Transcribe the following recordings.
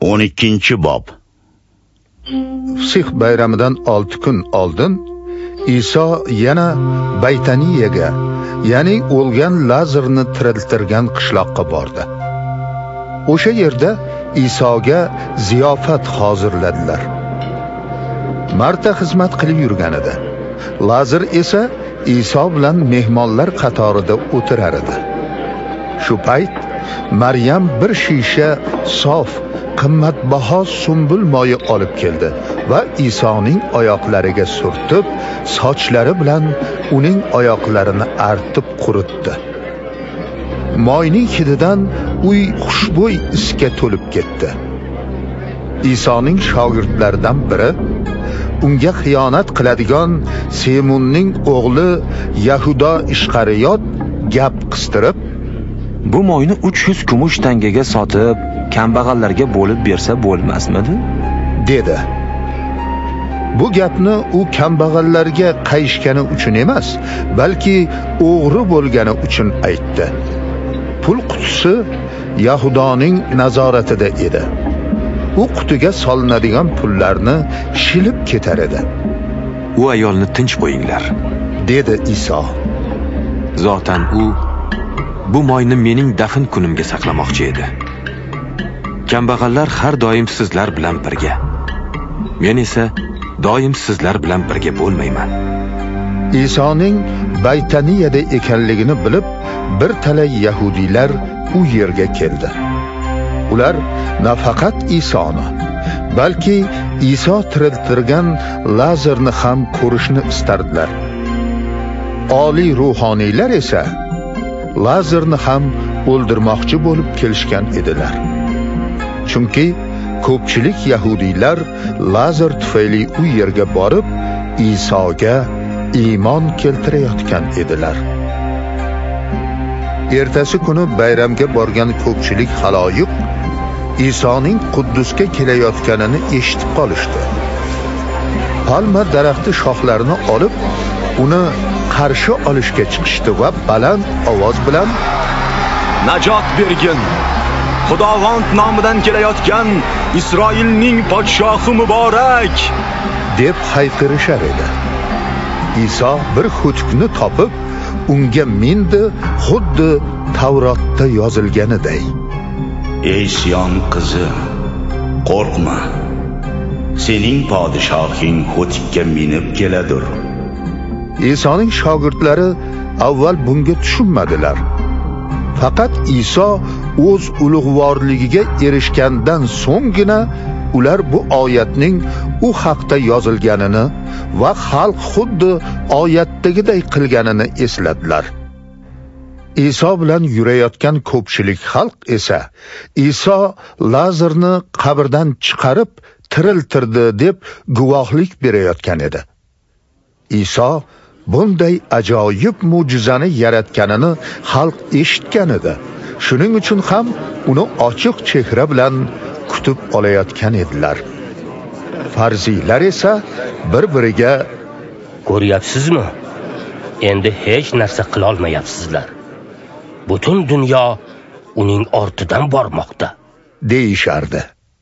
12-bob. Fisih bayramidan 6 kun oldin Iso yana Baytaniyaga, ya'ni o'lgan Lazarni tiriltirgan qishloqqa bordi. O'sha yerda Isoga ziyofat hozirladilar. Marta xizmat qilib yurgan edi. Lazar esa Iso bilan mehmonlar qatorida o'tirar edi. Shu payt Maryam bir shisha sof, qimmatbaho sumbul moyi olib keldi va Isoning oyoqlariga surtib, sochlari bilan uning oyoqlarini artib quritdi. Moyning hididan uy xushbo'y isga to'lib ketdi. Isoning shogirdlaridan biri unga xiyonat qiladigan Simonning o'g'li Yahuda Ishqariyot gap qistirib, bu moyni 300 kumush tangaga sotib, kambag'allarga bo'lib bersa bo'lmasmidi? dedi. Bu gapni u kambag'allarga qayishgani uchun emas, balki o'g'ri bo'lgani uchun aytdi. Pul qutisi Yahudoning nazoratida edi. U qutiga solinadigan pullarni shilib ketar edi. U ayolni tinch qo'yinglar, dedi Iso. Zotan u bu moyni mening dafn kunimga saqlamoqchi edi. Kambag'allar har doim sizlar bilan birga. Men esa doim sizlar bilan birga bo'lmayman. Isoning Baytaniyada ekanligini bilib, bir talay yahudiylar u yerga keldi. Ular nafaqat Isoni, balki Iso tiriltirgan Lazarni ham ko'rishni istardilar. Oliy ruhoniylar esa Lazarni ham o'ldirmoqchi bo'lib kelishgan edilar. Chunki ko'pchilik yahudiylar Lazar tufayli u yerga borib, Isoga iymon keltirayotgan edilar. Ertasi kuni bayramga borgan ko'pchilik xaloyiq Isoning Quddusga kelayotganini eshitib qolishdi. Palma daraxti shoxlarini olib, uni qarshi olishga chiqishdi va baland ovoz bilan "Najot bergin! Xudovand nomidan kelayotgan Isroilning podshohi muborak!" deb hayqirishar edi. Iso bir xutukni topib, unga mindi, xuddi Tavrotda yozilganiday. Ey Siyon qizi, qo'rqma. Sening podshohing xutukka minib keladir. Isoning shogirdlari avval bunga tushunmadilar. Faqat Iso o'z ulug'vorligiga erishgandan so'nggina ular bu oyatning u haqda yozilganini va xalq xuddi oyatdagiday qilganini esladilar. Iso bilan yurayotgan ko'pchilik xalq esa Iso Lazarni qabrdan chiqarib tiriltirdi deb guvohlik berayotgan edi. Iso bunday ajoyib mo'jizani yaratganini xalq eshitgan edi. Shuning uchun ham uni ochiq chehra bilan kutib olayotgan edilar. Farziylar esa bir-biriga "Ko'ryapsizmi? Endi hech narsa qila olmayapsizlar. Butun dunyo uning ortidan bormoqda" deyishardi.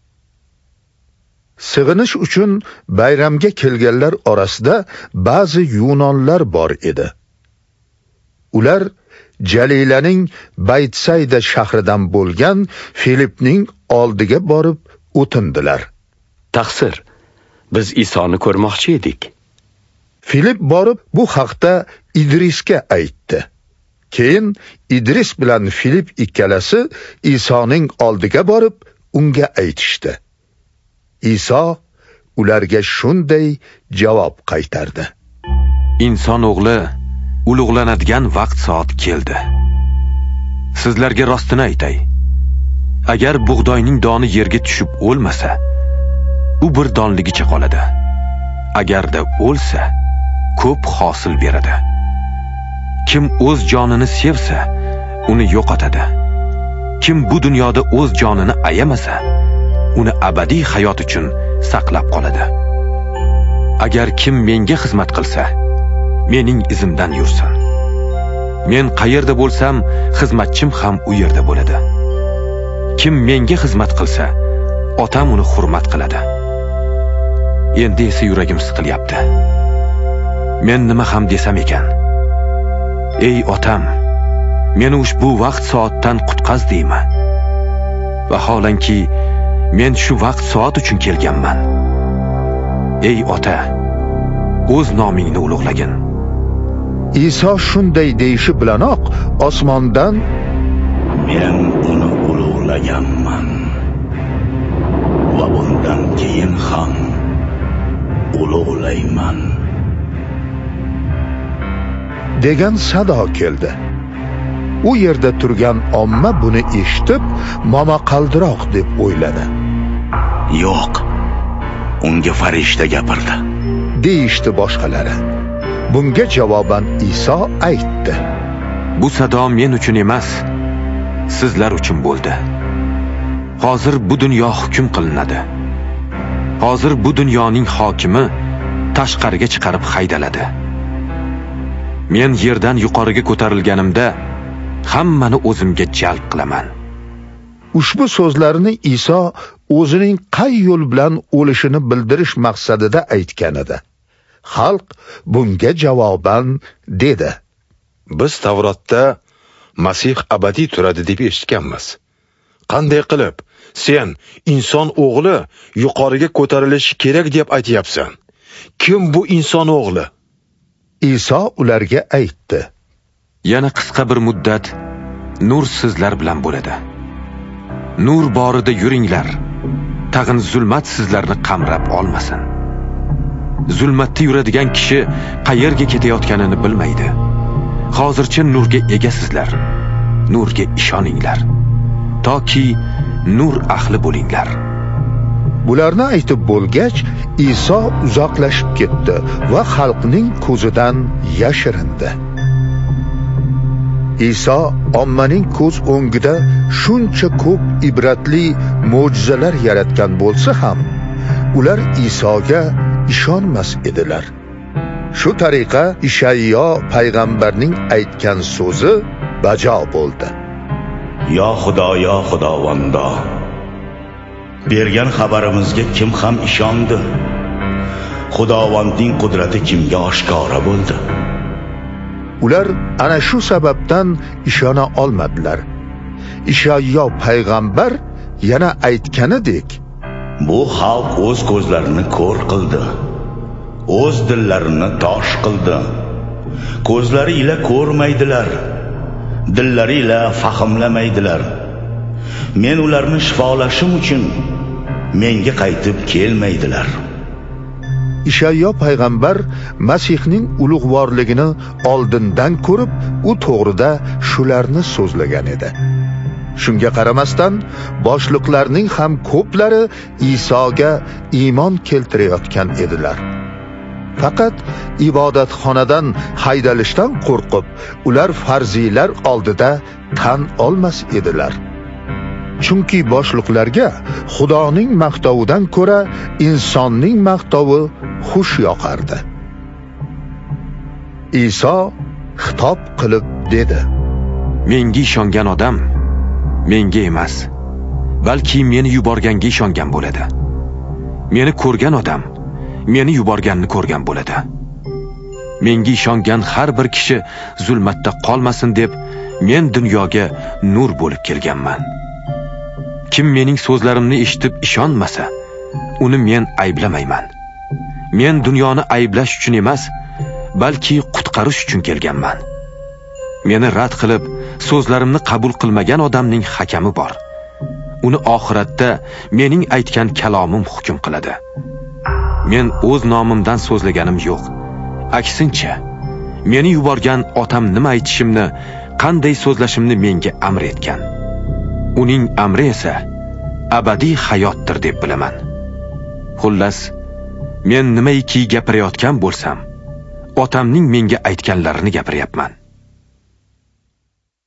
Sig'inish uchun bayramga kelganlar orasida ba'zi yunonlar bor edi. Ular Jalilaning Baytsayda shahridan bo'lgan Filipning oldiga borib o'tindilar. Taqsir, biz Isoni ko'rmoqchi edik. Filip borib bu haqda Idrisga aytdi. Keyin Idris bilan Filip ikkalasi Isoning oldiga borib unga aytishdi. Iso ularga shunday javob qaytardi: Inson o'g'li ulug'lanadigan vaqt soat keldi. Sizlarga rostini aytay. Agar bug'doyning doni yerga tushib o'lmasa, u bir donligicha qoladi. Agarda o'lsa, ko'p hosil beradi. Kim o'z jonini sevsa, uni yo'qotadi. Kim bu dunyoda o'z jonini ayamasa, uni abadiy hayot uchun saqlab qoladi. Agar kim menga xizmat qilsa, mening izimdan yursin. Men qayerda bo'lsam, xizmatchim ham u yerda bo'ladi. Kim menga xizmat qilsa, otam uni hurmat qiladi. Endi esa yuragim siqilyapti. Men nima ham desam ekan? Ey otam, meni ushbu vaqt soatdan qutqazdingmi? Vaholanki men shu vaqt soat uchun kelganman. Ey ota, o'z nomingni ulug'lagin. Iso shunday deyishi bilanoq osmondan Men uni ulug'laganman va bundan keyin ham ulug'layman degan sado keldi. U yerda turgan omma buni eshitib, momaqaldiroq deb o'yladi. Yo'q, unga farishta gapirdi, deyishdi boshqalari. Bunga javoban Iso aytdi: Bu sado men uchun emas, sizlar uchun bo'ldi. Hozir bu dunyo hukm qilinadi. Hozir bu dunyoning hokimi tashqariga chiqarib haydaladi. Men yerdan yuqoriga ko'tarilganimda hammani o'zimga jalb qilaman. Ushbu so'zlarni Iso o'zining qay yo'l bilan o'lishini bildirish maqsadida aytgan edi. Xalq bunga javoban dedi: Biz Tavrotda Masih abadiy turadi deb eshitganmiz. Qanday qilib sen inson o'g'li yuqoriga ko'tarilishi kerak deb aytyapsan? Kim bu inson o'g'li? Iso ularga aytdi: Yana qisqa bir muddat nur sizlar bilan bo'ladi. Nur borida yuringlar. Tag'in zulmat sizlarni qamrab olmasin. Zulmatda yuradigan kishi qayerga ketayotganini bilmaydi. Hozircha nurga egasizlar. Nurga ishoninglar, toki nur ahli bo'linglar. Bularni aytib bo'lgach, Iso uzoqlashib ketdi va xalqning ko'zidan yashirindi. Iso ommaning ko'z o'ngida shuncha ko'p ibratli mo'jizalar yaratgan bo'lsa ham, ular Isoga ishonmas edilar. Shu tariqa Ishayyo payg'ambarning aytgan so'zi bajo bo'ldi. Yo Xudo, yo Xudovando, bergan xabarimizga kim ham ishondi? Xudovandning qudrati kimga oshkora bo'ldi? Ular ana shu sababdan ishona olmadilar. Ishayyo payg'ambar yana aytganidek, bu xalq o'z ko'zlarini ko'r qildi, o'z dillarini tosh qildi. Ko'zlari ila ko'rmaydilar, dillari ila fahmlamaydilar. Men ularni shifolashim uchun menga qaytib kelmaydilar. Ishayyo payg'ambar Masihning ulug'vorligini oldindan ko'rib, u to'g'rida shularni so'zlagan edi. Shunga qaramasdan, boshliqlarning ham ko'plari Isoga iymon keltirayotgan edilar. Faqat ibodatxonadan haydalishdan qo'rqib, ular farziylar oldida tan olmas edilar. Chunki boshliqlarga Xudoning maqtovidan ko'ra insonning maqtovi xush yoqardi. Iso xitob qilib dedi: Menga ishongan odam menga emas, balki meni yuborganga ishongan bo'ladi. Meni ko'rgan odam meni yuborganni ko'rgan bo'ladi. Menga ishongan har bir kishi zulmatda qolmasin deb men dunyoga nur bo'lib kelganman. Kim mening so'zlarimni eshitib ishonmasa, uni men ayblamayman. Men dunyoni ayblash uchun emas, balki qutqarish uchun kelganman. Meni rad qilib, so'zlarimni qabul qilmagan odamning hakami bor. Uni oxiratda mening aytgan kalomim hukm qiladi. Men o'z nomimdan so'zlaganim yo'q. Aksincha, meni yuborgan otam nima aytishimni, qanday so'zlashimni menga amr etgan. Uning amri esa abadiy hayotdir deb bilaman. Xullas, men nimaiki gapirayotgan bo'lsam, otamning menga aytganlarini gapiryapman.